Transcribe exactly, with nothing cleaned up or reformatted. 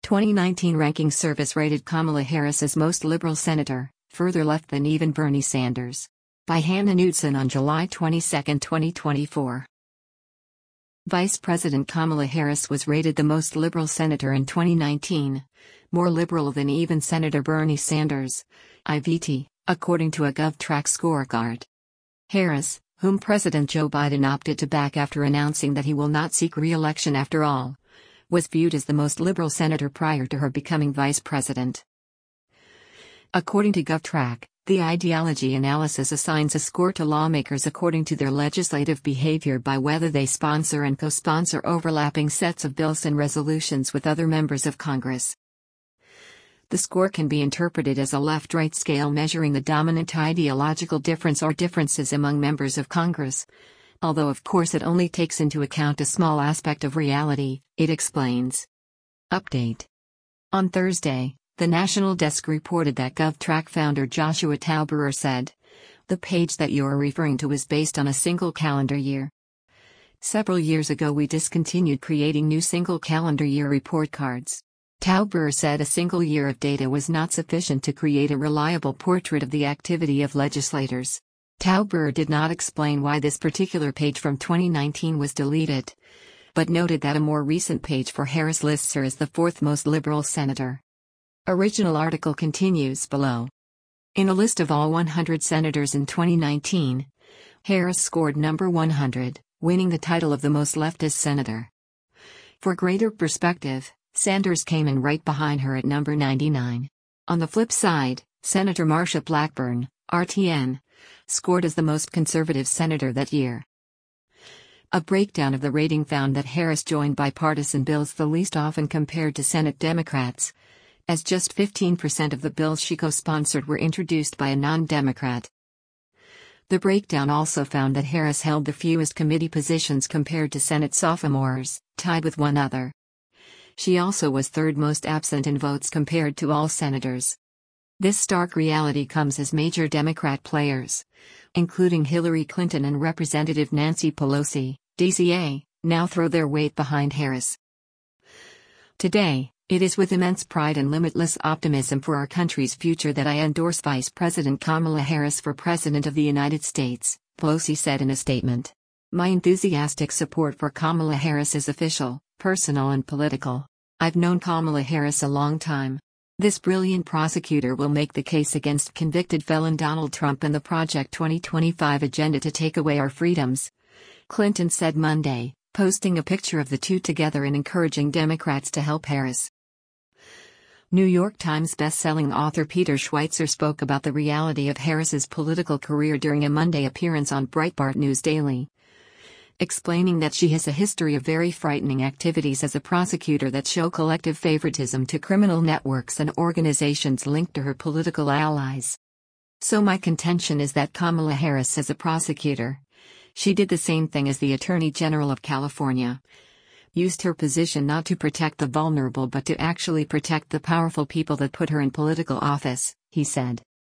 twenty nineteen ranking service rated Kamala Harris as most liberal senator, further left than even Bernie Sanders. By Hannah Knudsen on July twenty-second, twenty twenty-four. Vice President Kamala Harris was rated the most liberal senator in twenty nineteen, more liberal than even Senator Bernie Sanders, I V T, according to a GovTrack scorecard. Harris, whom President Joe Biden opted to back after announcing that he will not seek re-election after all, was viewed as the most liberal senator prior to her becoming vice president. According to GovTrack, the ideology analysis assigns a score to lawmakers according to their legislative behavior by whether they sponsor and co-sponsor overlapping sets of bills and resolutions with other members of Congress. The score can be interpreted as a left-right scale measuring the dominant ideological difference or differences among members of Congress, although of course it only takes into account a small aspect of reality, it explains. Update. On Thursday, the National Desk reported that GovTrack founder Joshua Tauberer said, "The page that you are referring to is based on a single calendar year. Several years ago we discontinued creating new single calendar year report cards." Tauberer said a single year of data was not sufficient to create a reliable portrait of the activity of legislators. Tauberer did not explain why this particular page from twenty nineteen was deleted, but noted that a more recent page for Harris lists her as the fourth most liberal senator. Original article continues below. In a list of all one hundred senators in twenty nineteen, Harris scored number one hundred, winning the title of the most leftist senator. For greater perspective, Sanders came in right behind her at number ninety-nine. On the flip side, Senator Marsha Blackburn, R T N, scored as the most conservative senator that year. A breakdown of the rating found that Harris joined bipartisan bills the least often compared to Senate Democrats, as just fifteen percent of the bills she co-sponsored were introduced by a non-Democrat. The breakdown also found that Harris held the fewest committee positions compared to Senate sophomores, tied with one other. She also was third most absent in votes compared to all senators. This stark reality comes as major Democrat players, including Hillary Clinton and Representative Nancy Pelosi, D C A, now throw their weight behind Harris. Today, it is with immense pride and limitless optimism for our country's future that I endorse Vice President Kamala Harris for President of the United States, Pelosi said in a statement. My enthusiastic support for Kamala Harris is official, personal and political. I've known Kamala Harris a long time. This brilliant prosecutor will make the case against convicted felon Donald Trump and the Project twenty twenty-five agenda to take away our freedoms, Clinton said Monday, posting a picture of the two together and encouraging Democrats to help Harris. New York Times best-selling author Peter Schweitzer spoke about the reality of Harris's political career during a Monday appearance on Breitbart News Daily, explaining that she has a history of very frightening activities as a prosecutor that show collective favoritism to criminal networks and organizations linked to her political allies. So my contention is that Kamala Harris as a prosecutor, she did the same thing as the Attorney General of California. Used her position not to protect the vulnerable but to actually protect the powerful people that put her in political office, he said.